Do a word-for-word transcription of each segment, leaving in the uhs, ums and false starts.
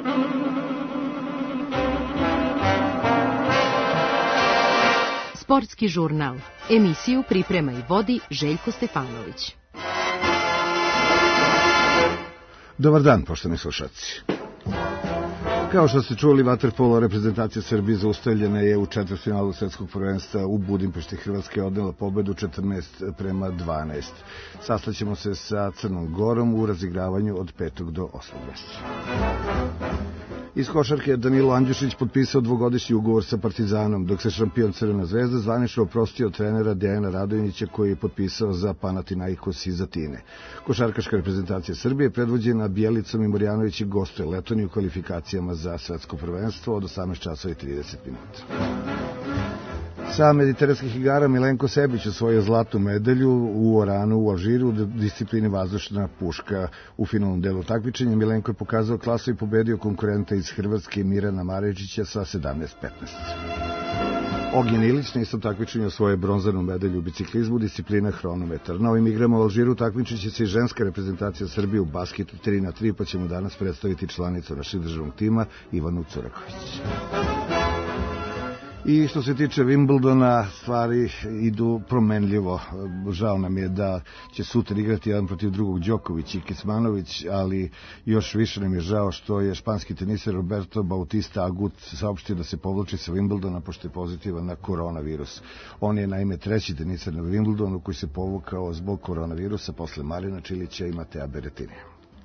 Sportski žurnal. Emisiju priprema i vodi Željko Stefanović. Dobar dan, poštovani slušaoci. Kao što ste čuli, vaterpolo reprezentacija Srbije zaustavljena je u četvrtfinalu svetskog prvenstva u Budimpešti. Hrvatska je odnela pobedu četrnaest prema dvanaest. Sastaćemo se sa Crnom Gorom u razigravanju od petog do osmog mjeseca. Iz košarke Danilo Andjušić potpisao dvogodišnji ugovor sa Partizanom, dok se šampion Crvena zvezda zvanično oprostio od trenera Dejana Radonjića koji je potpisao za Panathinaikos iz Atine. Košarkaška reprezentacija Srbije predvođena Bjelicom i Marjanović gostuje Letoniju u kvalifikacijama za svetsko prvenstvo od osamnaest časova i trideset minuta. Sa mediteranskih igara Milenko Sebić osvojio zlatnu medalju u Oranu u Alžiru u disciplini vazdušna puška. U finalnom delu takmičenja Milenko je pokazao klasu i pobedio konkurenta iz Hrvatske Mirana Marečića sa sedamnaest petnaest. Ognjen Ilić na istom takmičenju osvojio bronzanu medalju u biciklizmu, disciplina hronometar. Na ovim igrama u Alžiru takmičit će se i ženska reprezentacija Srbije u basketu tri na tri, pa ćemo danas predstaviti članicu našeg državnog tima Ivanu Curaković. I što se tiče Wimbledona, stvari idu promenljivo. Žao nam je da će sutra igrati jedan protiv drugog Đoković i Kecmanović, ali još više nam je žao što je španski teniser Roberto Bautista Agut saopštio da se povlači sa Wimbledona pošto je pozitivan na koronavirus. On je naime treći teniser na Wimbledonu koji se povukao zbog koronavirusa posle Marina Čilića i Matea Beretinija.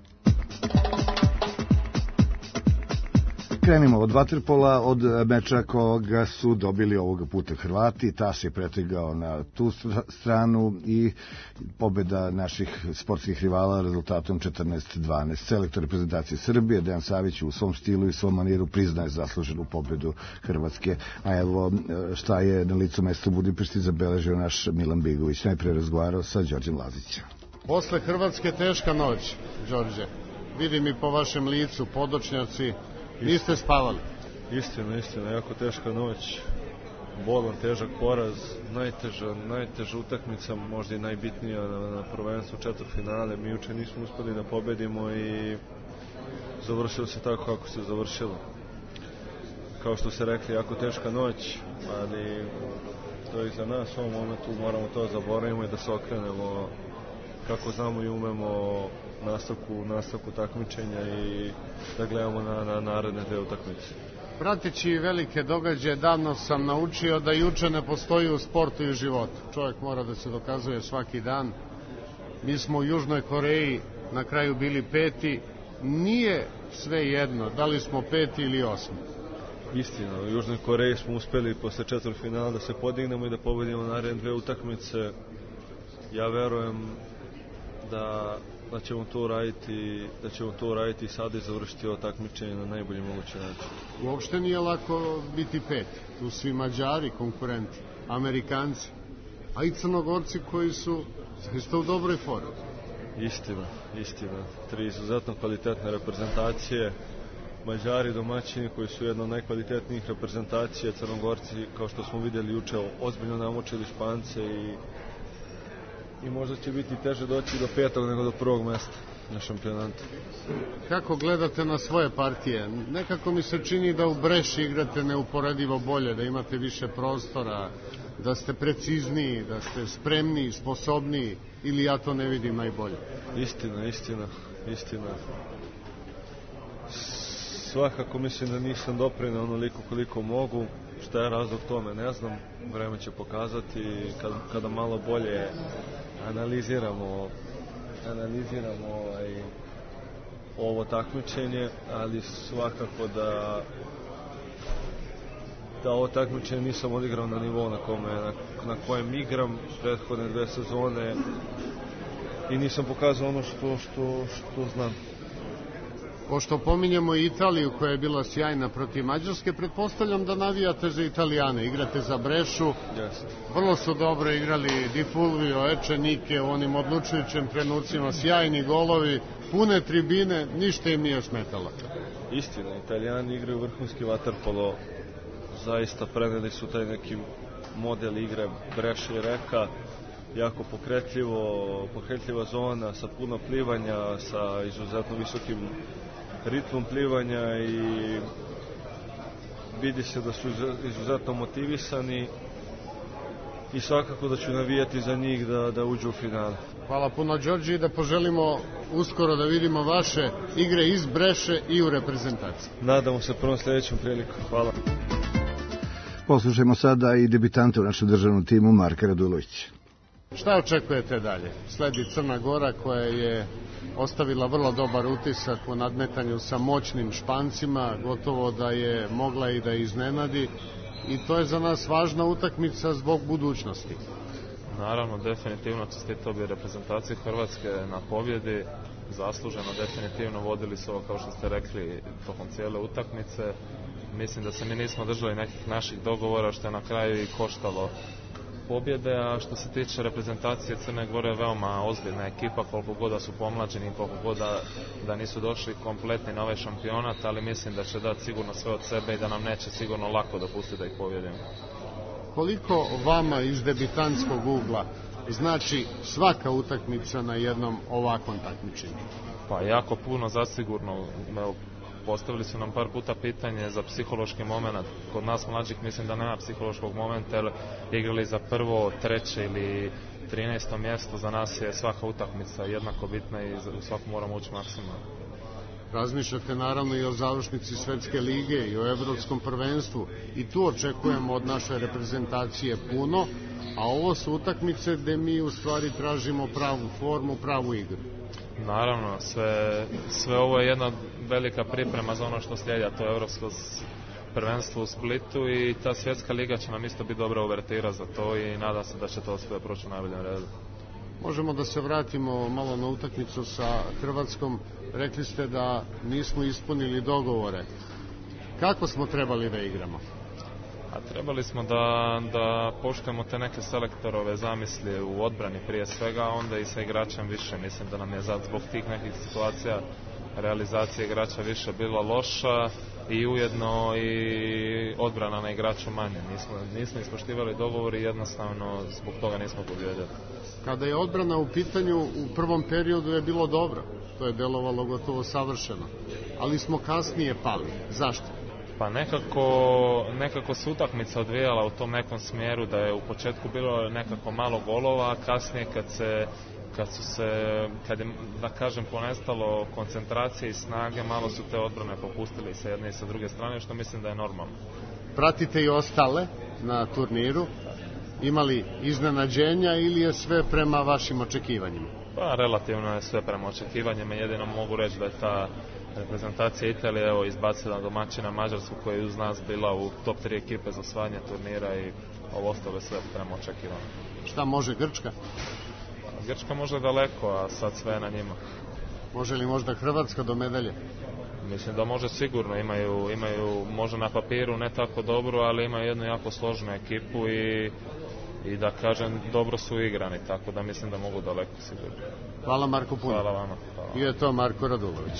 Krenimo od vaterpola, od meča koga su dobili ovoga puta Hrvati. Tas je pretegao na tu stranu i pobjeda naših sportskih rivala rezultatom četrnaest dvanaest. Selektor reprezentacije Srbije Dejan Savić u svom stilu i svom maniru priznaje zasluženu pobjedu Hrvatske. A evo šta je na licu mesta u Budimpešti zabeležio naš Milan Bigović. Najprije razgovarao sa Đorđem Lazićem. Posle Hrvatske teška noć, Đorđe. Vidim i po vašem licu, podočnjaci. Niste spavali? Istina, istina, jako teška noć, bolan, težak poraz, najteža, najteža utakmica, možda i najbitnija na, na prvenstvu četvrtfinale. Mi juče nismo uspeli da pobedimo i završilo se tako kako se završilo. Kao što ste rekli, jako teška noć, ali to je za nas u ovom momentu, moramo to zaboravimo i da se okrenemo kako znamo i umemo nastavku, nastavku takmičenja i da gledamo na, na naredne dve utakmice. Prateći velike događaje, davno sam naučio da juče ne postoji u sportu i u životu. Čovjek mora da se dokazuje svaki dan. Mi smo u Južnoj Koreji na kraju bili peti. Nije sve jedno, da li smo peti ili osmi. Istina, u Južnoj Koreji smo uspeli posle četvrtfinala da se podignemo i da pobedimo naredne dve utakmice. Ja verujem da da ćemo to uraditi, da ćemo to uraditi i sada i završiti ovo takmičenje na najbolji mogući način. Uopšte nije lako biti peti. Tu svi Mađari, konkurenti, Amerikanci, a i Crnogorci koji su zaista u dobroj formi. Istina, istina. Tri izuzetno kvalitetne reprezentacije. Mađari domaćini koji su jedna od najkvalitetnijih reprezentacija, Crnogorci, kao što smo vidjeli juče, ozbiljno namučili Špance i i možda će biti teže doći do petog nego do prvog mesta na šampionatu. Kako gledate na svoje partije? Nekako mi se čini da u Breši igrate neuporedivo bolje, da imate više prostora, da ste precizniji, da ste spremniji, sposobniji, ili ja to ne vidim najbolje? Istina, istina, istina. Svakako mislim da nisam doprineo onoliko koliko mogu. Šta je razlog tome, ne znam. Vreme će pokazati kad, kada malo bolje analiziramo analiziramo ovaj, ovo takmičenje, ali svakako da da ovo takmičenje nisam odigrao na nivou na, kome, na, na kojem igram prethodne dve sezone i nisam pokazao ono što, što, što znam. Pošto pominjemo Italiju koja je bila sjajna protiv Mađarske, pretpostavljam da navijate za Italijane, igrate za Brešu. Yes. Vrlo su dobro igrali Di Fulvio, Ečenike u onim odlučujućim trenucima, sjajni golovi, pune tribine, ništa im nije smetalo. Istina, Italijani igraju vrhunski vaterpolo, zaista preneli su taj neki model igre Breše i Reka jako pokretljivo, pokretljiva zona sa puno plivanja, sa izuzetno visokim ritmom plivanja i vidi se da su izuzetno motivisani i svakako da ću navijati za njih da, da uđu u finale. Hvala puno, Đorđe, i da poželimo uskoro da vidimo vaše igre iz Breše i u reprezentaciji. Nadamo se prvom sljedećom priliku. Hvala. Poslušajmo sada i debitante u našem državnom timu Marka Radulovića. Šta očekujete dalje? Sledi Crna Gora koja je ostavila vrlo dobar utisak u nadmetanju sa moćnim Špancima, gotovo da je mogla i da iznenadi, i to je za nas važna utakmica zbog budućnosti. Naravno, definitivno čestitao bi reprezentaciji Hrvatske na pobjedi, zasluženo, definitivno vodili su ovo, kao što ste rekli, tokom cijele utakmice. Mislim da se mi nismo držali nekih naših dogovora, što je na kraju i koštalo pobjede, a što se tiče reprezentacije Crne Gore, veoma ozbiljna ekipa, koliko god da su pomlađeni, koliko god da, da nisu došli kompletni na ovaj šampionat, ali mislim da će dati sigurno sve od sebe i da nam neće sigurno lako dopustiti da ih pobjedimo. Koliko vama iz debitantskog ugla znači svaka utakmica na jednom ovakvom takmičenju? Pa jako puno, zasigurno. Postavili su nam par puta pitanje za psihološki moment. Kod nas mlađih mislim da nema psihološkog momenta, jer igrali za prvo, treće ili trinaesto mjesto. Za nas je svaka utakmica jednako bitna i u svaku moramo ući maksimalno. Razmišljate naravno i o završnici Svetske lige i o Evropskom prvenstvu, i tu očekujemo od naše reprezentacije puno, a ovo su utakmice gde mi u stvari tražimo pravu formu, pravu igru. Naravno, sve, sve ovo je jedna velika priprema za ono što slijedi, a to je Evropsko prvenstvo u Splitu, i ta Svjetska liga će nam isto biti dobra uvertira za to i nadam se da će to sve proći u najboljem redu. Možemo da se vratimo malo na utakmicu sa Hrvatskom. Rekli ste da nismo ispunili dogovore. Kako smo trebali da igramo? A trebali smo da, da poštujemo te neke selektorove zamisli u odbrani prije svega, a onda i sa igračem više. Mislim da nam je zad zbog tih nekih situacija realizacija igrača više bila loša i ujedno i odbrana na igraču manje. Nismo, nismo ispoštivali dogovor i jednostavno zbog toga nismo pobjedili. Kada je odbrana u pitanju, u prvom periodu je bilo dobro. To je delovalo gotovo savršeno. Ali smo kasnije pali. Zašto? Pa nekako, nekako se utakmica odvijala u tom nekom smjeru da je u početku bilo nekako malo golova, a kasnije kad se kad su se, kad je, da kažem, ponestalo koncentracije i snage, malo su te odbrane popustili sa jedne i sa druge strane, što mislim da je normalno. Pratite i ostale na turniru. Imali iznenađenja ili je sve prema vašim očekivanjima? Pa relativno je sve prema očekivanjima, jedino mogu reći da je ta reprezentacija Italije evo izbacila domaćina Mađarsku koja je uz nas bila u top tri ekipe za osvajanje turnira i ovo ostalo sve prema očekivanju. Šta može Grčka? Grčka može daleko, a sad sve je na njima. Može li možda Hrvatska do medalje? Mislim da može sigurno, imaju, imaju možda na papiru ne tako dobro, ali imaju jednu jako složenu ekipu i, i da kažem dobro su igrani, tako da mislim da mogu daleko sigurno. Hvala Marko puno. Hvala vama. Hvala. I je to Marko Radulović.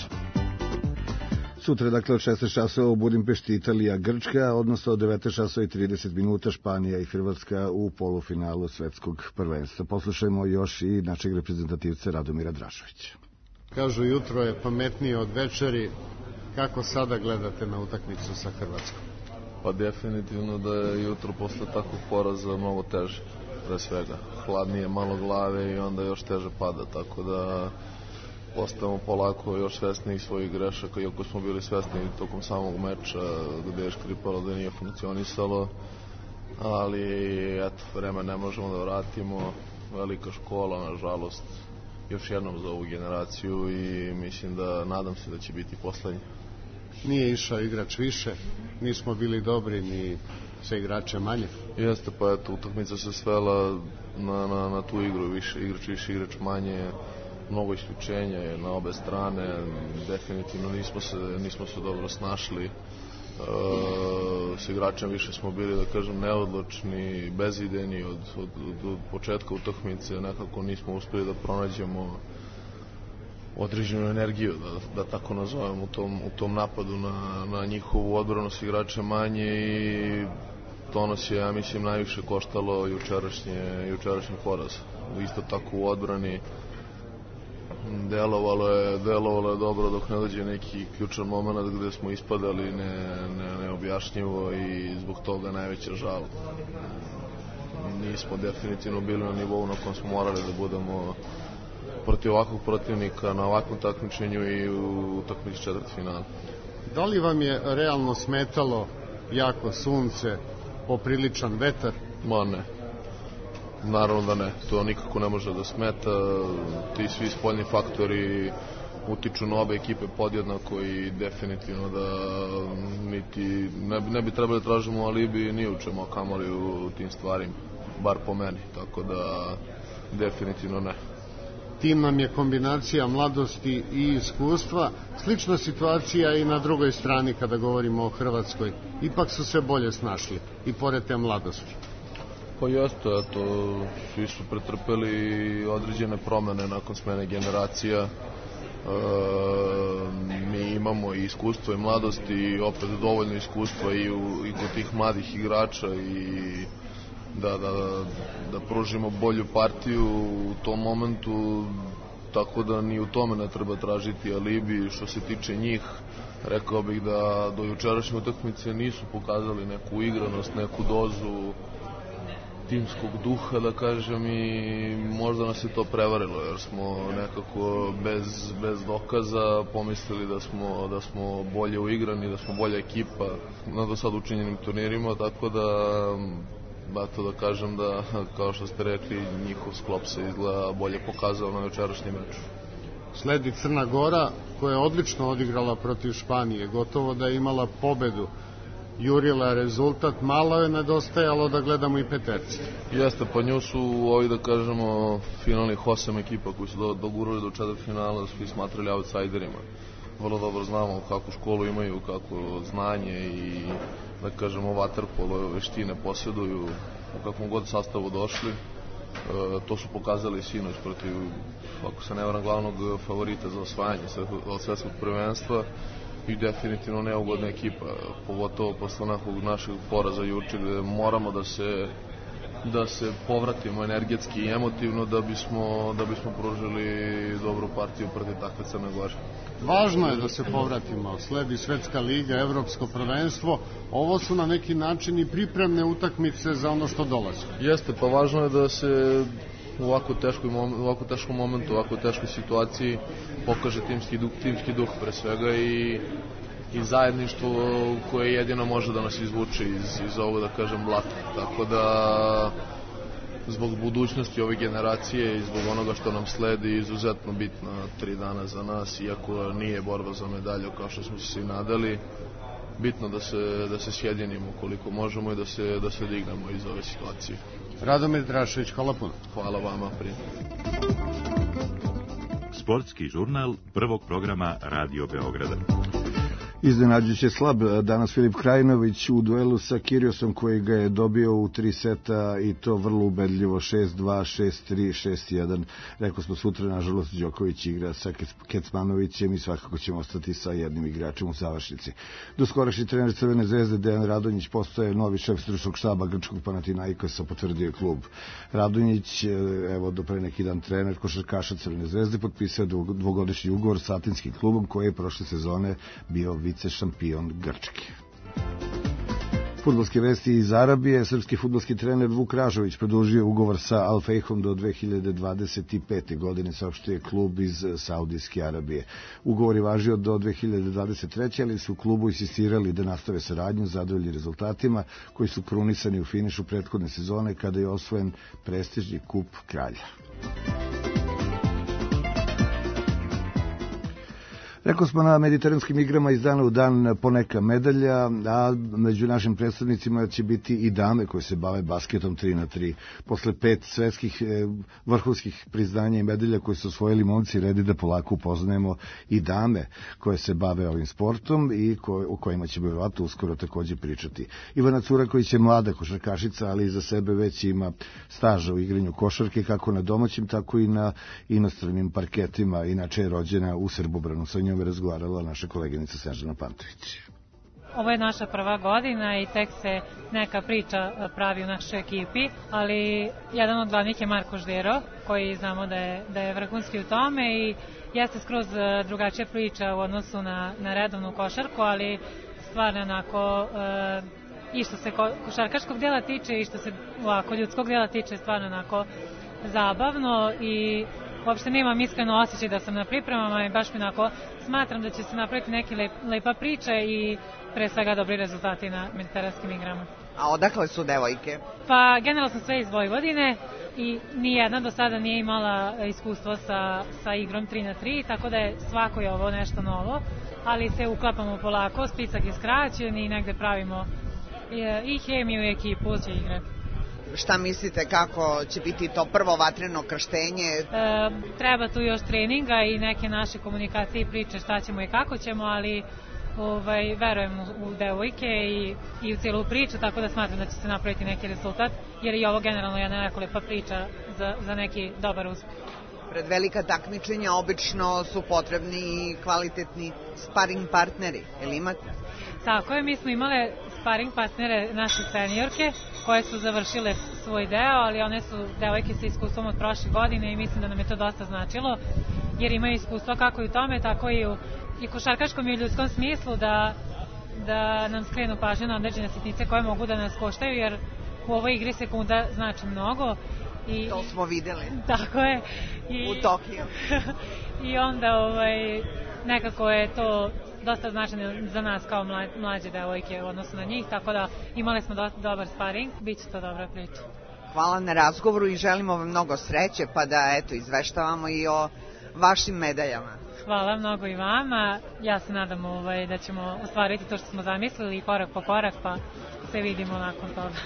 Sutra, dakle, od šesnaest časova u Budimpešti Italija Grčka, odnosno od devetnaest časova i trideset minuta Španija i Hrvatska u polufinalu svetskog prvenstva. Poslušajmo još i našeg reprezentativca Radomira Drašovića. Kažu, jutro je pametnije od večeri. Kako sada gledate na utakmicu sa Hrvatskom? Pa definitivno da je jutro posle takvog poraza mnogo teže, pre svega. Hladnije malo glave i onda još teže pada, tako da postajemo polako još svesniji svojih grešaka, iako smo bili svesni tokom samog meča gde je škripalo da nije funkcionisalo, ali eto, vreme ne možemo da vratimo, velika škola, nažalost, još jednom za ovu generaciju i mislim da, nadam se da će biti poslednji. Nije išao igrač više, nismo bili dobri ni sa igračem manje. Jeste, pa eto, utakmica se svela na, na, na tu igru, više igrač više, igrač manje, mnogo isključenja je na obe strane, definitivno nismo se, nismo se dobro snašli. E, s igračem više smo bili, da kažem, neodlučni, bezidejni od, od, od, od početka utakmice, nekako nismo uspeli da pronađemo određenu energiju, da, da tako nazovem, u tom, u tom napadu na, na njihovu odbranu s igračem manje i to nas je, ja mislim, najviše koštalo jučerašnje, jučerašnji poraz. isto tako u odbrani. Delovalo je, delovalo je dobro dok ne dođe neki ključan moment gde smo ispadali ne, ne, neobjašnjivo i zbog toga najveća žal. Nismo definitivno bili na nivou na kojem smo morali da budemo protiv ovakvog protivnika na ovakvom takmičenju i u utakmici četvrtfinala. Da li vam je realno smetalo jako sunce, popriličan vetar? Ma ne. Naravno da ne. To nikako ne može da smeta. Ti svi spoljni faktori utiču na obe ekipe podjednako i definitivno da niti ne, ne bi trebali tražimo alibi ni u čemu, a kamoli u tim stvarima. Bar po meni. Tako da definitivno ne. Tim nam je kombinacija mladosti i iskustva. Slična situacija i na drugoj strani kada govorimo o Hrvatskoj. Ipak su se bolje snašli i pored te mladosti. Pa jeste, eto, svi su pretrpeli određene promene nakon smene generacija. E, mi imamo i iskustvo i mladosti i opet dovoljno iskustva i, u, i kod tih mladih igrača i da, da, da pružimo bolju partiju u tom momentu, tako da ni u tome ne treba tražiti alibi. Što se tiče njih, rekao bih da do jučerašnje utakmice nisu pokazali neku igranost, neku dozu timskog duha, da kažem, i možda nas je to prevarilo, jer smo nekako bez, bez dokaza pomislili da smo, da smo bolje uigrani, da smo bolja ekipa na do sad učinjenim turnirima, tako da Bato da kažem da, kao što ste rekli, njihov sklop se izgleda bolje pokazao na večerašnjem meču. Sledi Crna Gora, koja je odlično odigrala protiv Španije, gotovo da je imala pobedu, jurila rezultat, malo je nedostajalo da gledamo i peterci. Jeste, pa nju su ovi, da kažemo, finalnih osam ekipa koji su dogurali do četvrtfinala, svi smatrali outsiderima. Vrlo dobro znamo kakvu školu imaju, kako znanje i, da kažemo, vaterpolo veštine posjeduju, u kakvom god sastavu došli. E, to su pokazali sinoć protiv, ako se ne varam, glavnog favorita za osvajanje svetskog prvenstva i definitivno neugodna ekipa, pogotovo posle nekog našeg poraza juče, gde moramo da se da se povratimo energetski i emotivno da bismo, da bismo pružili dobru partiju protiv takve Crne Gore. Važno je da se povratimo, sledi Svetska liga, Evropsko prvenstvo, ovo su na neki način i pripremne utakmice za ono što dolazi. Jeste, pa važno je da se u ovako teškom, u ovako teškom momentu, u ovako teškoj situaciji pokaže timski duh, timski duh pre svega i i zajedništvo koje jedino može da nas izvuče iz, iz ovog, da kažem, blata. Tako da zbog budućnosti ove generacije i zbog onoga što nam sledi izuzetno bitna tri dana za nas, iako nije borba za medalju kao što smo se i nadali, bitno da se, da se sjedinimo koliko možemo i da se, da se dignemo iz ove situacije. Radomir Drašević, hvala puno. Hvala vama, prijatno. Sportski žurnal prvog programa Radio Beograda. Iznenađujuće slab danas Filip Krajinović u duelu sa Kiriosom koji ga je dobio u tri seta i to vrlo ubedljivo šest dva, šest tri, šest jedan. Rekao smo sutra, nažalost, Đoković igra sa Kecmanovićem i svakako ćemo ostati sa jednim igračem u završnici. Doskorašnji trener Crvene zvezde Dejan Radonjić postaje novi šef stručnog štaba grčkog Panathinaikosa, potvrdio je klub. Radonjić, evo do pre neki dan trener košarkaša Crvene zvezde, potpisao dvogodišnji ugovor sa atinskim klubom koji je prošle sezone bio vice šampion Grčke. Fudbalske vesti iz Arabije. Srpski fudbalski trener Vuk Ražović produžio ugovor sa Al Fejhom do dve hiljade dvadeset pete. godine, saopštio je klub iz Saudijske Arabije. Ugovor je važio do dve hiljade dvadeset treće. ali su u klubu insistirali da nastave saradnju, zadovoljni rezultatima koji su krunisani u finišu prethodne sezone kada je osvojen prestižni kup kralja. Rekao smo, na mediteranskim igrama iz dana u dan poneka medalja, a među našim predstavnicima će biti i dame koje se bave basketom tri na tri. Posle pet svetskih vrhunskih priznanja i medalja koje su osvojili momci, redi da polako upoznajemo i dame koje se bave ovim sportom i ko, o kojima ćemo verovatno uskoro takođe pričati. Ivana Curaković je mlada košarkašica, ali iza sebe već ima staža u igranju košarke, kako na domaćim, tako i na inostranim parketima. Inače je rođena u Srbobranu. Sa njom je razgovarala naša koleginica Snežana Pantović. Ovo je naša prva godina i tek se neka priča pravi u našoj ekipi, ali jedan od glavnih je Marko Ždero, koji znamo da je, da je vrhunski u tome i jeste skroz drugačija priča u odnosu na, na redovnu košarku, ali stvarno onako i što se košarkaškog dela tiče i što se ovako ljudskog dela tiče stvarno onako zabavno i uopšte nemam iskreno osjećaj da sam na pripremama i baš mi onako smatram da će se napraviti neke lep, lepa priča i pre svega dobri rezultati na mediteranskim igrama. A odakle su devojke? Pa generalno sam sve iz Vojvodine i nijedna do sada nije imala iskustvo sa, sa igrom tri na tri, tako da je svako je ovo nešto novo, ali se uklapamo polako, spisak je skraćen i negde pravimo i hemiju i ekipu će igre. Šta mislite kako će biti to prvo vatreno krštenje? E, treba tu još treninga i neke naše komunikacije i priče šta ćemo i kako ćemo, ali ovaj, verujem u, u devojke i, i u cijelu priču, tako da smatram da će se napraviti neki rezultat, jer je ovo generalno jedna jako lepa priča za, za neki dobar uspeh. Pred velika takmičenja obično su potrebni kvalitetni sparing partneri, je li imate? Tako je, mi smo imale sparing partnere naše seniorke koje su završile svoj deo, ali one su devojke sa iskustvom od prošle godine i mislim da nam je to dosta značilo, jer imaju iskustvo kako i u tome, tako i u i košarkaškom i u ljudskom smislu da, da nam skrenu pažnju na određene sitnice koje mogu da nas koštaju, jer u ovoj igri sekunda znači mnogo. I, to smo videli. Tako je. I, u Tokiju. I onda ovaj, nekako je to dosta značajno za nas kao mlađe devojke u odnosu na njih, tako da imali smo do, dobar sparing, bit će to dobra priča. Hvala na razgovoru i želimo vam mnogo sreće, pa da eto izveštavamo i o vašim medaljama. Hvala mnogo i vama, ja se nadam ovaj, da ćemo ostvariti to što smo zamislili korak po korak, pa se vidimo nakon toga.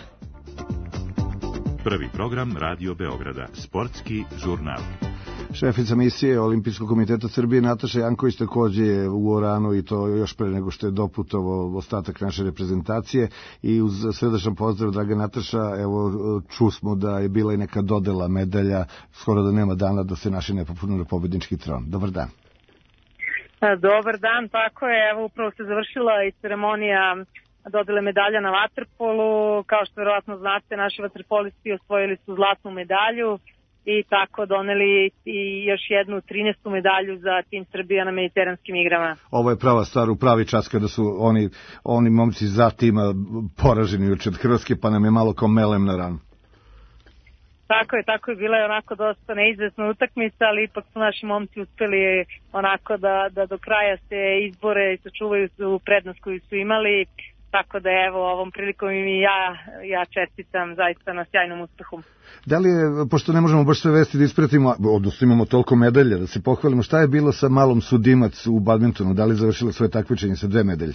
Prvi program Radio Beograda, sportski žurnal. Šefica misije Olimpijskog komiteta Srbije Nataša Janković takođe je u Oranu i to još pre nego što je doputovao ostatak naše reprezentacije i uz srdačan pozdrav, draga Nataša, evo čusmo da je bila i neka dodela medalja, skoro da nema dana da se naši ne popunu na pobednički tron. Dobar dan. Dobar dan, tako je, evo upravo se završila i ceremonija dodele medalja na vaterpolu. Kao što verovatno znate, naši vaterpolisti osvojili su zlatnu medalju i tako doneli i još jednu trinaestu medalju za tim Srbija na mediteranskim igrama. Ovo je prava stvar u pravi čas kada su oni, oni momci za tima poraženi juče od Hrvatske, pa nam je malo kao melem na ranu. Tako je, tako je, bila je onako dosta neizvesna utakmica, ali ipak su naši momci uspeli onako da, da do kraja se izbore i sačuvaju su prednost koju su imali, tako da evo ovom prilikom i ja, ja čestitam zaista na sjajnom uspehu. Da li je, pošto ne možemo baš sve vesti da ispratimo, odnosno imamo toliko medalja da se pohvalimo, šta je bilo sa malom Sudimac u badmintonu, da li je završila svoje takmičenje sa dve medalje?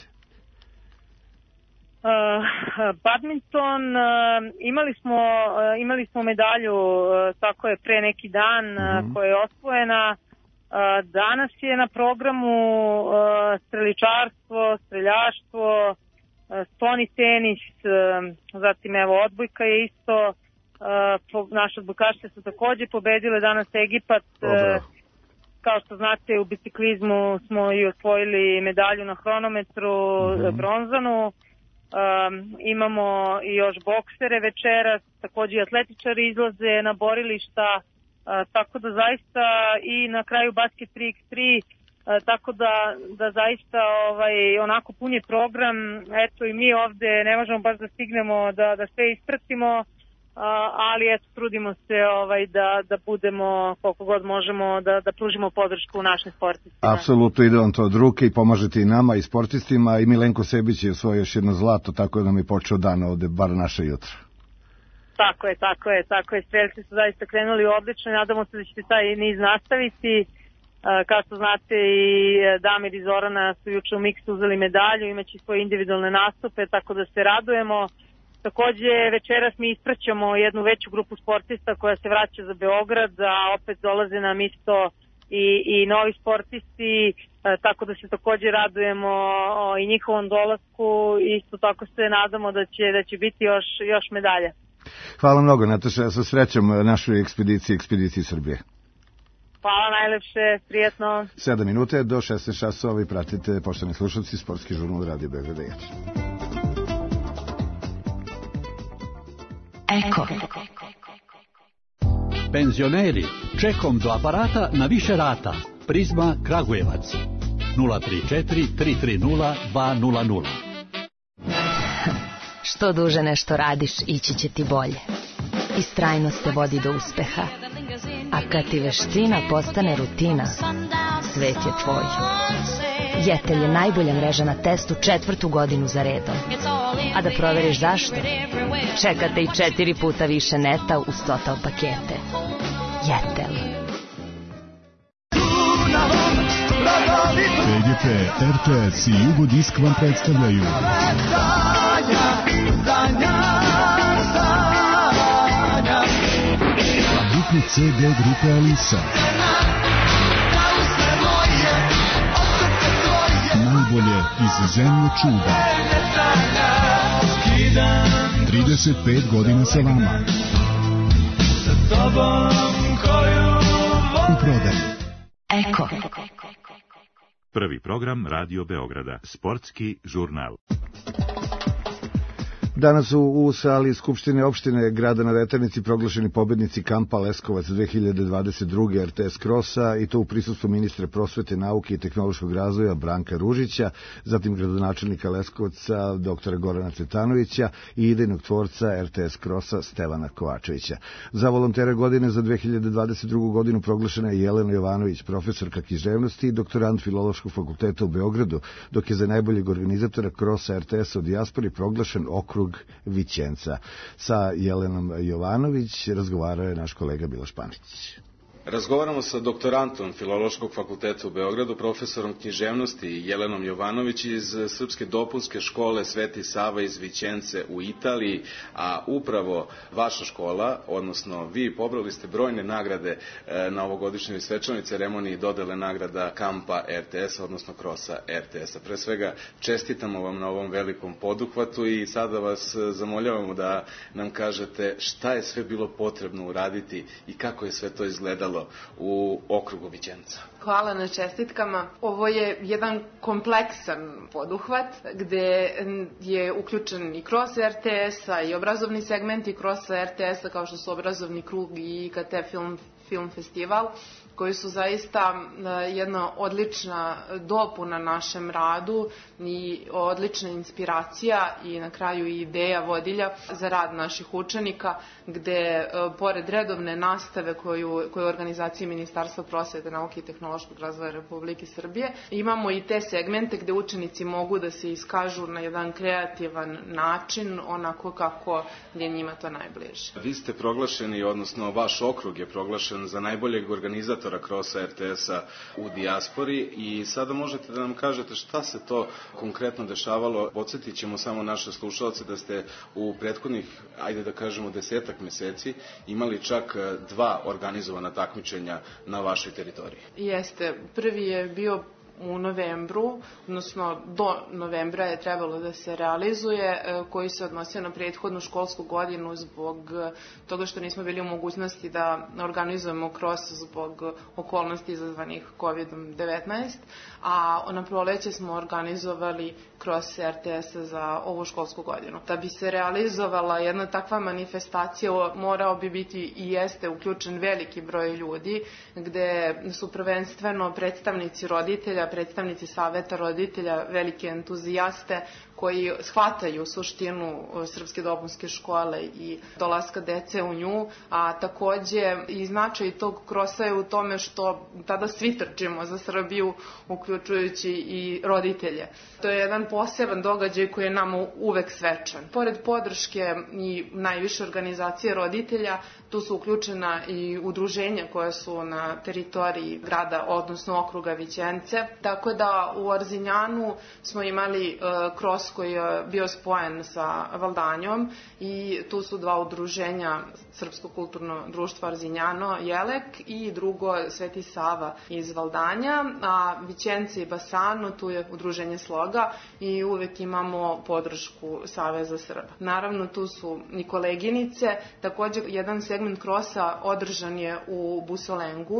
Uh, badminton, uh, imali smo uh, imali smo medalju, uh, tako je pre neki dan, uh, koja je osvojena. Uh, danas je na programu uh, streličarstvo, streljaštvo, uh, stoni tenis, uh, zatim evo odbojka je isto, uh, po, naše odbojkašice su takođe pobedile danas Egipat. Uh, kao što znate, u biciklizmu smo i osvojili medalju na hronometru, mm-hmm. bronzanu. Um, imamo i još boksere večeras, takođe i atletičari izlaze na borilišta, uh, tako da zaista i na kraju basket tri na tri, uh, tako da, da zaista ovaj, onako pun je program, eto i mi ovde ne možemo baš da stignemo da, da sve ispratimo, Uh, ali eto, trudimo se ovaj, da, da budemo koliko god možemo da, da pružimo podršku našim sportistima. Apsolutno, ide vam to od ruke i pomažete i nama i sportistima i Milenko Sebić je osvojio još jedno zlato, tako da nam je počeo dan ovde, bar naše jutro. Tako je, tako je, tako je, strelci su zaista krenuli odlično, nadamo se da ćete taj niz nastaviti. Uh, kao što znate i Damir i Zorana su juče u miksu uzeli medalju, imaće svoje individualne nastupe, tako da se radujemo. Takođe, večeras mi ispraćamo jednu veću grupu sportista koja se vraća za Beograd, a opet dolaze nam isto i, i novi sportisti, tako da se takođe radujemo o, i njihovom dolasku i isto tako se nadamo da će, da će biti još, još medalja. Hvala mnogo, Nataša, sa srećom našoj ekspediciji, ekspediciji Srbije. Hvala najlepše, prijetno. sedam minuta do šesnaest časova i pratite, poštovani slušalci, sportski žurnal Radio Beograda jedan. Eko. Penzioneri, čekom do aparata na više rata. Prizma Kragujevac. nula tri četiri tri tri nula dva nula nula. Što duže nešto radiš, ići će ti bolje. Istrajnost te vodi do uspeha. A kad ti veština postane rutina, svet je tvoj. Jetel je najbolja mreža na testu četvrtu godinu za redom. A da proveriš zašto, čekate i četiri puta više neta uz Total pakete. Jetel. P G P, R T S i Jugodisk vam predstavljaju dupli C D grupe Alisa. Najbolje iz zemlje čuda. trideset pet godina sa vama. U prodaju. Eko. Prvi program Radio Beograda, sportski žurnal. Danas su u sali Skupštine opštine grada na Veternici proglašeni pobednici kampa Leskovac dve hiljade dvadeset druge R T S Krosa i to u prisustvu ministra prosvete, nauke i tehnološkog razvoja Branka Ružića, zatim gradonačelnika Leskovca doktora Gorana Cvetanovića i idejnog tvorca R T S Krosa Stevana Kovačevića. Za volontere godine za dve hiljade dvadeset drugu godinu proglašena je Jelena Jovanović, profesorka književnosti i doktorant Filološkog fakulteta u Beogradu, dok je za najboljeg organizatora Krosa R T S u dijaspori proglašen okrug Vićenca. Sa Jelenom Jovanović razgovarao je naš kolega Miloš Panić. Razgovaramo sa doktorantom Filološkog fakulteta u Beogradu, profesorom književnosti Jelenom Jovanović iz Srpske dopunske škole Sveti Sava iz Vićence u Italiji, a upravo vaša škola, odnosno vi, pobrali ste brojne nagrade na ovogodišnjoj svečanoj ceremoniji dodele nagrada kampa R T S, odnosno Krosa R T S-a. Pre svega, čestitamo vam na ovom velikom poduhvatu i sada vas zamoljavamo da nam kažete šta je sve bilo potrebno uraditi i kako je sve to izgledalo u okrugu Vićenca. Hvala na čestitkama. Ovo je jedan kompleksan poduhvat gde je uključen i Krosa R T S-a i obrazovni segment i Krosa R T S-a kao što su obrazovni krug i I K T film, film festival, koji su zaista jedna odlična dopuna našem radu i odlična inspiracija i na kraju i ideja vodilja za rad naših učenika, gde pored redovne nastave koju, koju u organizaciji Ministarstva prosvete, nauke i tehnološkog razvoja Republike Srbije, imamo i te segmente gde učenici mogu da se iskažu na jedan kreativan način, onako kako je njima to najbliže. Vi ste proglašeni, odnosno vaš okrug je proglašen za najboljeg organizatora Krosa R T S-a u dijaspori i sada možete da nam kažete šta se to konkretno dešavalo. Podsjetit ćemo samo naše slušalce da ste u prethodnih, ajde da kažemo, desetak meseci imali čak dva organizovana takmičenja na vašoj teritoriji. Jeste, prvi je bio u novembru, odnosno do novembra je trebalo da se realizuje, koji se odnosio na prethodnu školsku godinu zbog toga što nismo bili u mogućnosti da organizujemo kros zbog okolnosti izazvanih kovid devetnaest, a na proleće smo organizovali kros R T S za ovu školsku godinu. Da bi se realizovala jedna takva manifestacija, morao bi biti i jeste uključen veliki broj ljudi, gde su prvenstveno predstavnici roditelja, predstavnici saveta roditelja, velike entuzijaste koji shvataju suštinu Srpske dopunske škole i dolaska dece u nju, a takođe i značaj tog krosa je u tome što tada svi trčimo za Srbiju, uključujući i roditelje. To je jedan poseban događaj koji je nama uvek svečan. Pored podrške i najviše organizacije roditelja, tu su uključena i udruženja koja su na teritoriji grada, odnosno okruga Vićence. Tako da u Arzinjanu smo imali uh, kros koji je bio spojen sa Valdanjom i tu su dva udruženja, Srpsko kulturno društvo Arzinjano, Jelek i drugo Sveti Sava iz Valdanja, a Vićence i Basano, tu je udruženje Sloga i uvek imamo podršku Saveza Srba. Naravno, tu su i koleginice, takođe jedan segment krosa održan je u Busolengu,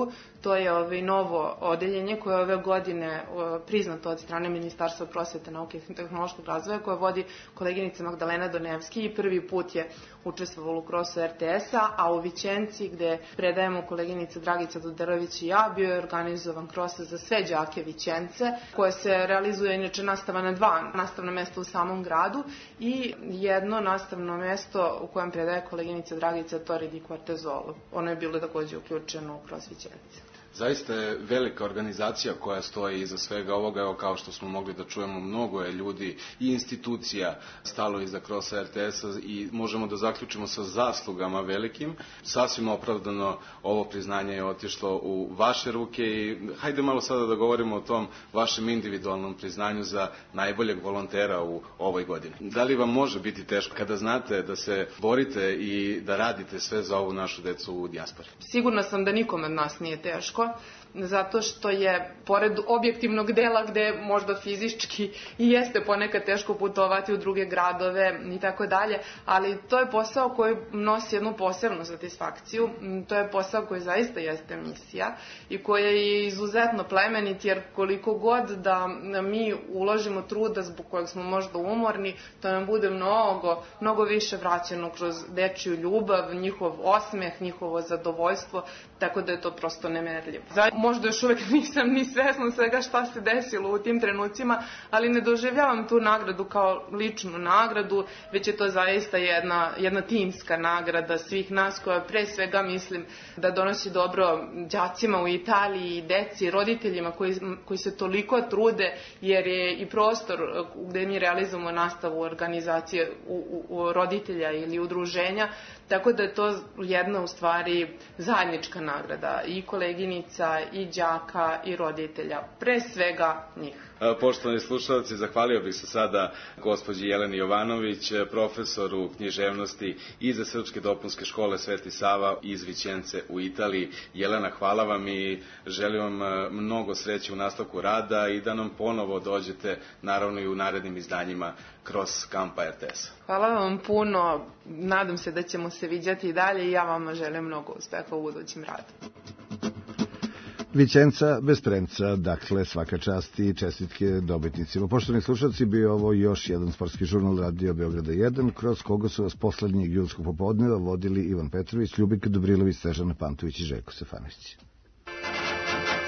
to je ovaj, novo odeljenje koje je ove godine priznato od strane Ministarstva prosvete, nauke i tehnološkog razvoja, koje vodi koleginica Magdalena Donevski i prvi put je učestvovalo u krosu er te es-a, a u Vićenci, gde predajemo koleginica Dragica Doderović i ja, bio je organizovan kros za sve đake Vićence, koje se realizuje inače nastava na dva nastavna mesta u samom gradu i jedno nastavno mesto u kojem predaje koleginica Dragica Torri di Quartezolo. Ono je bilo takođe uključeno u kros Vićence. Zaista je velika organizacija koja stoji iza svega ovoga, evo kao što smo mogli da čujemo, mnogo je ljudi i institucija stalo iza krosa er te es-a i možemo da zaključimo sa zaslugama velikim. Sasvim opravdano ovo priznanje je otišlo u vaše ruke i hajde malo sada da govorimo o tom vašem individualnom priznanju za najboljeg volontera u ovoj godini. Da li vam može biti teško kada znate da se borite i da radite sve za ovu našu decu u dijaspori? Sigurna sam da nikom od nas nije teško, zato što je, pored objektivnog dela gde možda fizički i jeste ponekad teško putovati u druge gradove i tako dalje, ali to je posao koji nosi jednu posebnu satisfakciju, to je posao koji zaista jeste misija i koji je izuzetno plemenit, jer koliko god da mi uložimo truda zbog kojeg smo možda umorni, to nam bude mnogo, mnogo više vraćeno kroz dečiju ljubav, njihov osmeh, njihovo zadovoljstvo, tako da je to prosto nemerljivo. Možda još uvek nisam ni svesna svega šta se desilo u tim trenucima, ali ne doživljavam tu nagradu kao ličnu nagradu, već je to zaista jedna, jedna timska nagrada svih nas, koja pre svega mislim da donosi dobro đacima u Italiji, deci, roditeljima koji, koji se toliko trude, jer je i prostor gde mi realizujemo nastavu organizacije u, u, u roditelja ili udruženja, tako da je to jedna u stvari zajednička nagrada i koleginica, i đaka, i roditelja, pre svega njih. Poštovani slušalci, zahvalio bih se sada gospođi Jeleni Jovanović, profesoru književnosti iz Srpske dopunske škole Sveti Sava iz Vićence u Italiji. Jelena, hvala vam i želim vam mnogo sreće u nastavku rada i da nam ponovo dođete, naravno i u narednim izdanjima kroz kampa er te es-a. Hvala vam puno, nadam se da ćemo se viđati i dalje i ja vama želim mnogo uspeha u budućem radu. Vićenca bez premca, dakle svaka čast i čestitke dobitnicima. Poštovani slušalci, bio ovo još jedan sportski žurnal Radio Beograda jedan, kroz koga su vas poslednjeg julskog popodneva vodili Ivan Petrović, Ljubika Dobrilović, Snežana Pantović i Željko Stefanović.